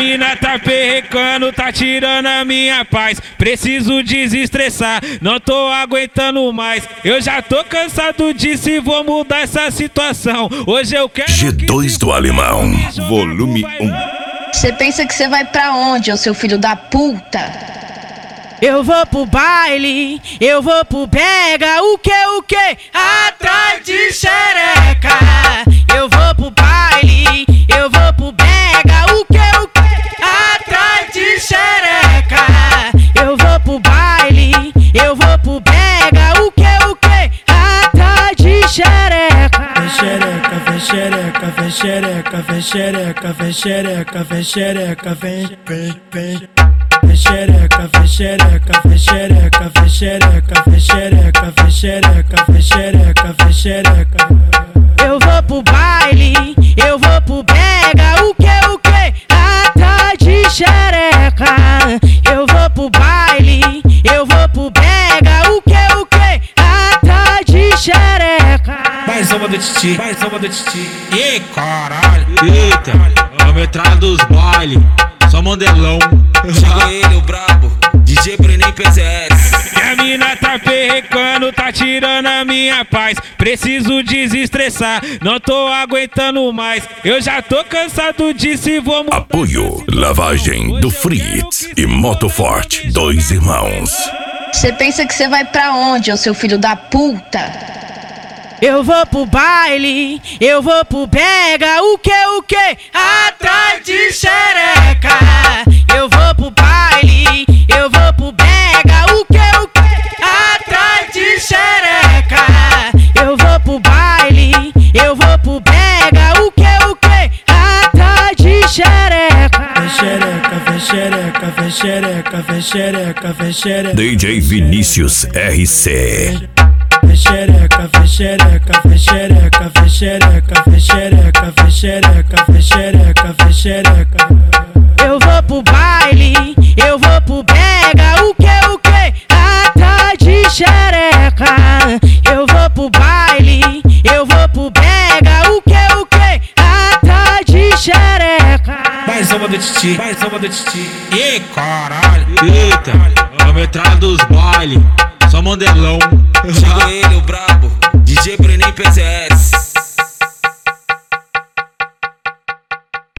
mina tá perrecando, tá tirando a minha paz. Preciso desestressar, não tô aguentando mais. Eu já tô cansado disso e vou mudar essa situação. Hoje eu quero G2 do Alemão, volume 1. Você pensa que você vai pra onde, ô seu filho da puta? Eu vou pro baile, eu vou pro brega, o que? Atrás de xereca. Eu vou pro baile, eu vou pro brega, o que? Atrás de xereca. Eu vou pro baile, eu vou pro brega, o que? Atrás de xereca. Vem xereca, vem xereca, vem xereca, vem xereca, vem xereca, vem xereca, vem. Vem xereca, vem xereca, vem xereca, vem xereca, vem xereca, vem xereca, vem xereca, vem xereca. Eu vou pro baile, eu vou pro brega, o que? Atrás de xereca. Eu vou pro baile, eu vou pro brega, o que? Atrás de xereca. mais uma do Titi, mais uma do Titi. Ih, caralho. Eita, a metralha dos baile, só mandelão. Cheguei ele, o brabo, DJ Brenem PZS. Minha mina tá perrecando, tá tirando a minha paz. Preciso desestressar, não tô aguentando mais. Eu já tô cansado disso e vou mudar. Apoio, lavagem do Fritz e Motoforte, dois irmãos. Você pensa que você vai pra onde, ô seu filho da puta? Eu vou pro baile, eu vou pro brega, o que? Atrás de xereca. Eu vou pro baile, eu vou pro brega, o que? Atrás de xereca. Eu vou pro baile, eu vou pro brega, o que? Atrás de xereca. Vem xereca, vem xereca, vem xereca, vem xereca, vem xereca. DJ Vinícius RC. Vem xereca, vem xereca, vem xereca, vem xereca, vem xereca, vem xereca, vem xereca, vem xereca. Eu vou pro baile, eu vou pro brega, o que? Atrás de xereca. Eu vou pro baile, eu vou pro brega, o que? Atrás de xereca. Mais uma do Titi, mais uma do Titi. Ih, caralho. Eita, a metralha dos baile, só mandelão. Cheguei ele, o brabo, DJ Brenem PZS.